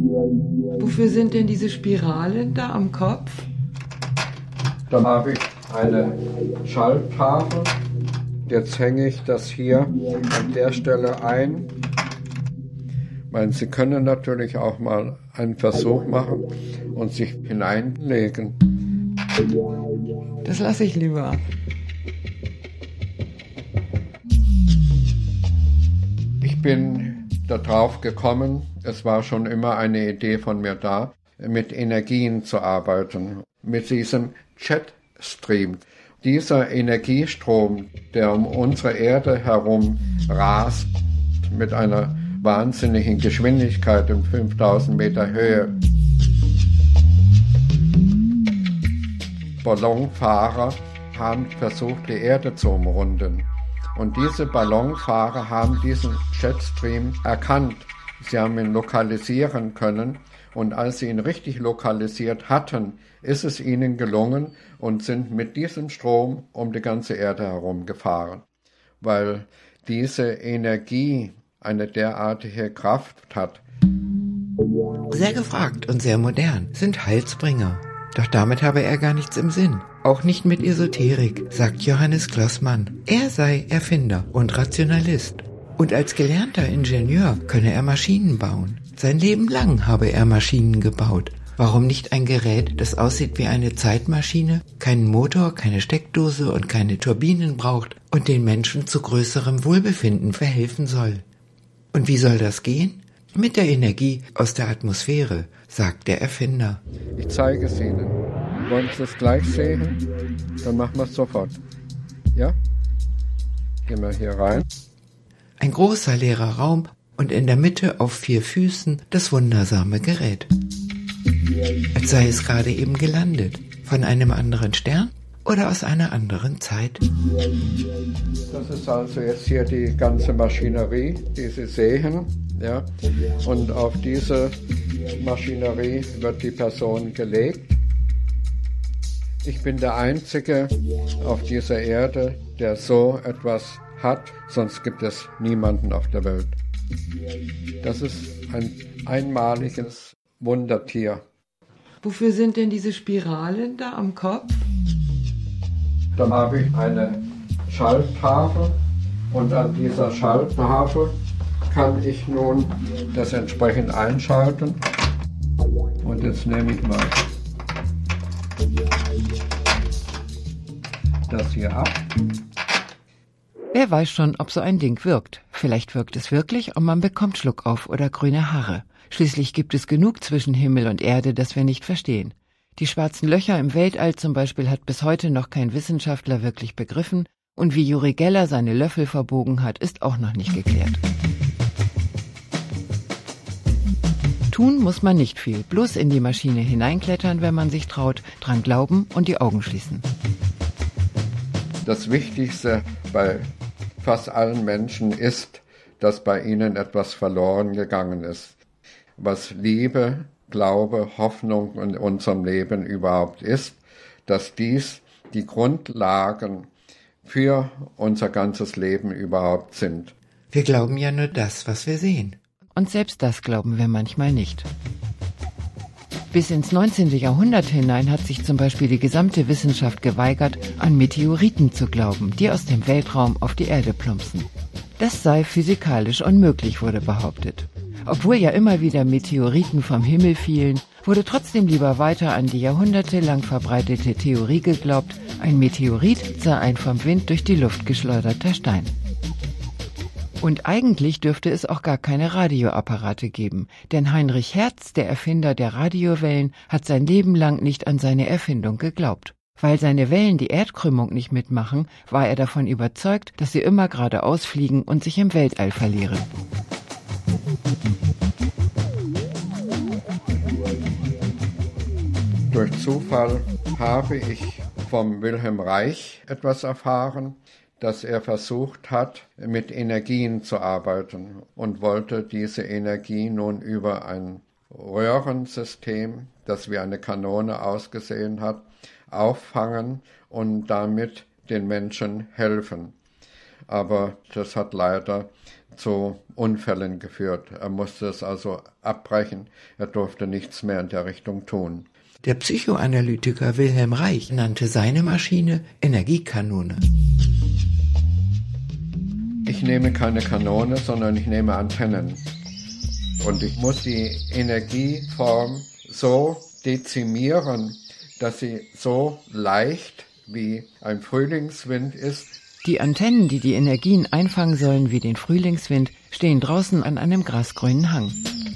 Wofür sind denn diese Spiralen da am Kopf? Dann habe ich eine Schalltafel. Jetzt hänge ich das hier an der Stelle ein. Sie können natürlich auch mal einen Versuch machen und sich hineinlegen. Das lasse ich lieber. Ich bin darauf gekommen, es war schon immer eine Idee von mir da, mit Energien zu arbeiten, mit diesem Jetstream. Dieser Energiestrom, der um unsere Erde herum rast, mit einer wahnsinnigen Geschwindigkeit in 5000 Meter Höhe. Ballonfahrer haben versucht, die Erde zu umrunden. Und diese Ballonfahrer haben diesen Jetstream erkannt. Sie haben ihn lokalisieren können. Und als sie ihn richtig lokalisiert hatten, ist es ihnen gelungen und sind mit diesem Strom um die ganze Erde herum gefahren. Weil diese Energie eine derartige Kraft hat. Sehr gefragt und sehr modern sind Heilsbringer. Doch damit habe er gar nichts im Sinn. Auch nicht mit Esoterik, sagt Johannes Glossmann. Er sei Erfinder und Rationalist. Und als gelernter Ingenieur könne er Maschinen bauen. Sein Leben lang habe er Maschinen gebaut. Warum nicht ein Gerät, das aussieht wie eine Zeitmaschine, keinen Motor, keine Steckdose und keine Turbinen braucht und den Menschen zu größerem Wohlbefinden verhelfen soll? Und wie soll das gehen? Mit der Energie aus der Atmosphäre, sagt der Erfinder. Ich zeige es Ihnen. Wollen Sie es gleich sehen? Dann machen wir es sofort. Ja? Gehen wir hier rein. Ein großer leerer Raum und in der Mitte auf 4 Füßen das wundersame Gerät. Als sei es gerade eben gelandet. Von einem anderen Stern oder aus einer anderen Zeit. Das ist also jetzt hier die ganze Maschinerie, die Sie sehen. Ja? Und auf diese Maschinerie wird die Person gelegt. Ich bin der Einzige auf dieser Erde, der so etwas hat, sonst gibt es niemanden auf der Welt. Das ist ein einmaliges Wundertier. Wofür sind denn diese Spiralen da am Kopf? Dann habe ich eine Schalltafel und an dieser Schalltafel kann ich nun das entsprechend einschalten. Und jetzt nehme ich mal das hier ab. Wer weiß schon, ob so ein Ding wirkt. Vielleicht wirkt es wirklich und man bekommt Schluckauf oder grüne Haare. Schließlich gibt es genug zwischen Himmel und Erde, das wir nicht verstehen. Die schwarzen Löcher im Weltall zum Beispiel hat bis heute noch kein Wissenschaftler wirklich begriffen und wie Uri Geller seine Löffel verbogen hat, ist auch noch nicht geklärt. Tun muss man nicht viel, bloß in die Maschine hineinklettern, wenn man sich traut, dran glauben und die Augen schließen. Das Wichtigste bei fast allen Menschen ist, dass bei ihnen etwas verloren gegangen ist. Was Liebe, Glaube, Hoffnung in unserem Leben überhaupt ist, dass dies die Grundlagen für unser ganzes Leben überhaupt sind. Wir glauben ja nur das, was wir sehen. Und selbst das glauben wir manchmal nicht. Bis ins 19. Jahrhundert hinein hat sich zum Beispiel die gesamte Wissenschaft geweigert, an Meteoriten zu glauben, die aus dem Weltraum auf die Erde plumpsen. Das sei physikalisch unmöglich, wurde behauptet. Obwohl ja immer wieder Meteoriten vom Himmel fielen, wurde trotzdem lieber weiter an die jahrhundertelang verbreitete Theorie geglaubt, ein Meteorit sei ein vom Wind durch die Luft geschleuderter Stein. Und eigentlich dürfte es auch gar keine Radioapparate geben, denn Heinrich Hertz, der Erfinder der Radiowellen, hat sein Leben lang nicht an seine Erfindung geglaubt. Weil seine Wellen die Erdkrümmung nicht mitmachen, war er davon überzeugt, dass sie immer geradeaus fliegen und sich im Weltall verlieren. Durch Zufall habe ich vom Wilhelm Reich etwas erfahren, dass er versucht hat, mit Energien zu arbeiten und wollte diese Energie nun über ein Röhrensystem, das wie eine Kanone ausgesehen hat, auffangen und damit den Menschen helfen. Aber das hat leider zu Unfällen geführt. Er musste es also abbrechen. Er durfte nichts mehr in der Richtung tun. Der Psychoanalytiker Wilhelm Reich nannte seine Maschine Energiekanone. Ich nehme keine Kanone, sondern ich nehme Antennen. Und ich muss die Energieform so dezimieren, dass sie so leicht wie ein Frühlingswind ist. Die Antennen, die die Energien einfangen sollen wie den Frühlingswind, stehen draußen an einem grasgrünen Hang.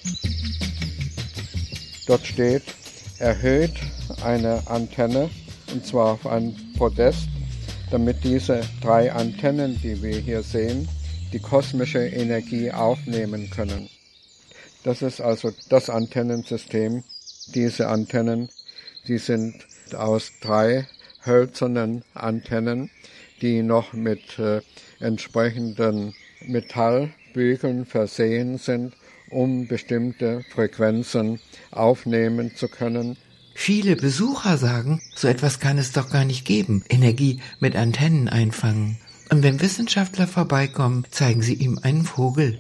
Dort steht erhöht eine Antenne, und zwar auf ein Podest, damit diese 3 Antennen, die wir hier sehen, die kosmische Energie aufnehmen können. Das ist also das Antennensystem. Diese Antennen, die sind aus 3 hölzernen Antennen, die noch mit entsprechenden Metallbügeln versehen sind, um bestimmte Frequenzen aufnehmen zu können. Viele Besucher sagen, so etwas kann es doch gar nicht geben, Energie mit Antennen einfangen. Und wenn Wissenschaftler vorbeikommen, zeigen sie ihm einen Vogel.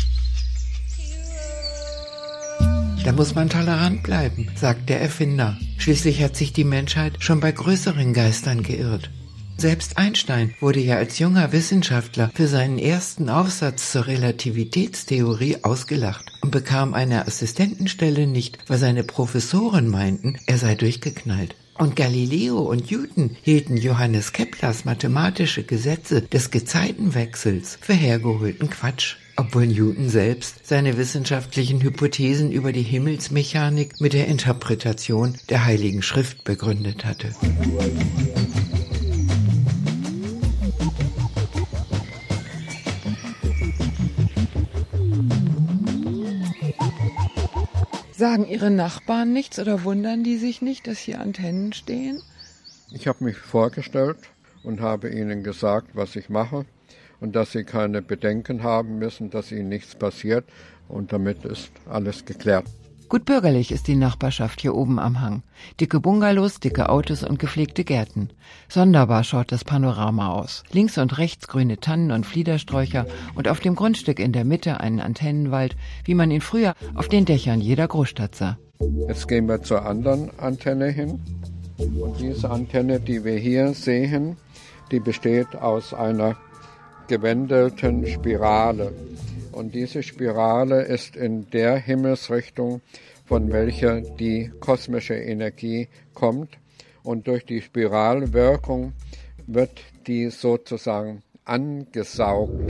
Da muss man tolerant bleiben, sagt der Erfinder. Schließlich hat sich die Menschheit schon bei größeren Geistern geirrt. Selbst Einstein wurde ja als junger Wissenschaftler für seinen ersten Aufsatz zur Relativitätstheorie ausgelacht und bekam eine Assistentenstelle nicht, weil seine Professoren meinten, er sei durchgeknallt. Und Galileo und Newton hielten Johannes Keplers mathematische Gesetze des Gezeitenwechsels für hergeholten Quatsch, obwohl Newton selbst seine wissenschaftlichen Hypothesen über die Himmelsmechanik mit der Interpretation der Heiligen Schrift begründet hatte. Sagen Ihre Nachbarn nichts oder wundern die sich nicht, dass hier Antennen stehen? Ich habe mich vorgestellt und habe ihnen gesagt, was ich mache und dass sie keine Bedenken haben müssen, dass ihnen nichts passiert, und damit ist alles geklärt. Gut bürgerlich ist die Nachbarschaft hier oben am Hang. Dicke Bungalows, dicke Autos und gepflegte Gärten. Sonderbar schaut das Panorama aus. Links und rechts grüne Tannen und Fliedersträucher und auf dem Grundstück in der Mitte einen Antennenwald, wie man ihn früher auf den Dächern jeder Großstadt sah. Jetzt gehen wir zur anderen Antenne hin. Und diese Antenne, die wir hier sehen, die besteht aus einer gewendelten Spirale. Und diese Spirale ist in der Himmelsrichtung, von welcher die kosmische Energie kommt. Und durch die Spiralwirkung wird die sozusagen angesaugt.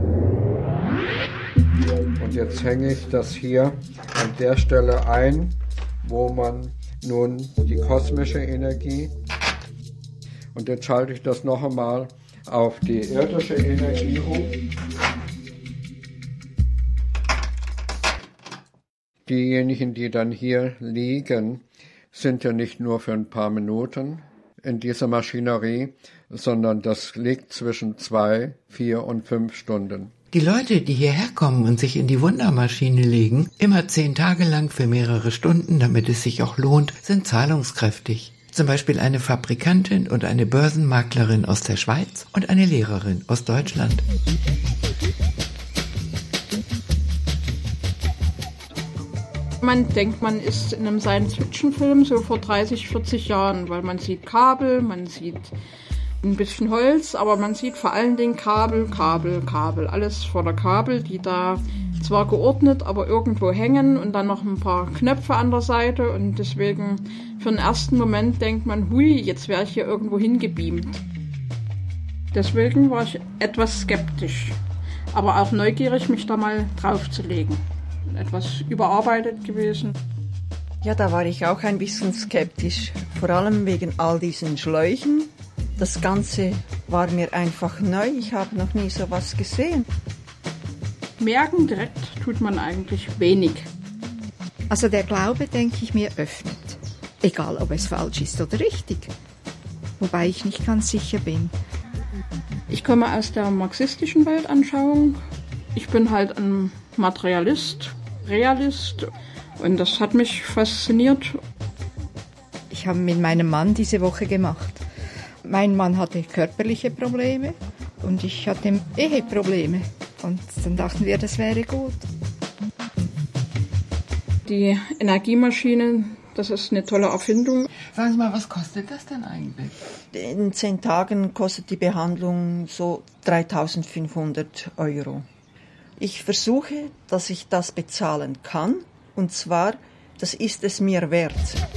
Und jetzt hänge ich das hier an der Stelle ein, wo man nun die kosmische Energie, und jetzt schalte ich das noch einmal auf die irdische Energie um. Diejenigen, die dann hier liegen, sind ja nicht nur für ein paar Minuten in dieser Maschinerie, sondern das liegt zwischen 2, 4 und 5 Stunden. Die Leute, die hierher kommen und sich in die Wundermaschine legen, immer 10 Tage lang für mehrere Stunden, damit es sich auch lohnt, sind zahlungskräftig. Zum Beispiel eine Fabrikantin und eine Börsenmaklerin aus der Schweiz und eine Lehrerin aus Deutschland. Man denkt, man ist in einem Science-Fiction-Film so vor 30, 40 Jahren, weil man sieht Kabel, man sieht ein bisschen Holz, aber man sieht vor allen Dingen Kabel, alles voller Kabel, die da zwar geordnet, aber irgendwo hängen und dann noch ein paar Knöpfe an der Seite, und deswegen für den ersten Moment denkt man, hui, jetzt wäre ich hier irgendwo hingebeamt. Deswegen war ich etwas skeptisch, aber auch neugierig, mich da mal draufzulegen. Etwas überarbeitet gewesen. Ja, da war ich auch ein bisschen skeptisch, vor allem wegen all diesen Schläuchen. Das Ganze war mir einfach neu, ich habe noch nie sowas gesehen. Merken direkt tut man eigentlich wenig. Also der Glaube, denke ich mir, öffnet. Egal, ob es falsch ist oder richtig. Wobei ich nicht ganz sicher bin. Ich komme aus der marxistischen Weltanschauung. Ich bin halt ein Materialist, Realist, und das hat mich fasziniert. Ich habe mit meinem Mann diese Woche gemacht. Mein Mann hatte körperliche Probleme und ich hatte Eheprobleme. Und dann dachten wir, das wäre gut. Die Energiemaschine, das ist eine tolle Erfindung. Sagen Sie mal, was kostet das denn eigentlich? In 10 Tagen kostet die Behandlung so 3.500 €. Ich versuche, dass ich das bezahlen kann. Und zwar, das ist es mir wert.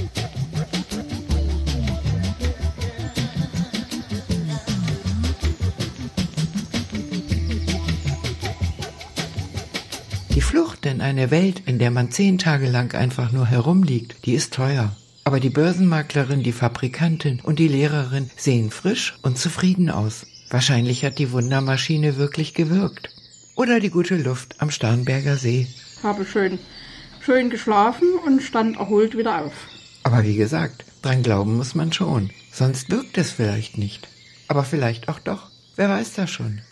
Die Flucht in eine Welt, in der man 10 Tage lang einfach nur herumliegt, die ist teuer. Aber die Börsenmaklerin, die Fabrikantin und die Lehrerin sehen frisch und zufrieden aus. Wahrscheinlich hat die Wundermaschine wirklich gewirkt. Oder die gute Luft am Starnberger See. Habe schön geschlafen und stand erholt wieder auf. Aber wie gesagt, dran glauben muss man schon. Sonst wirkt es vielleicht nicht. Aber vielleicht auch doch. Wer weiß das schon.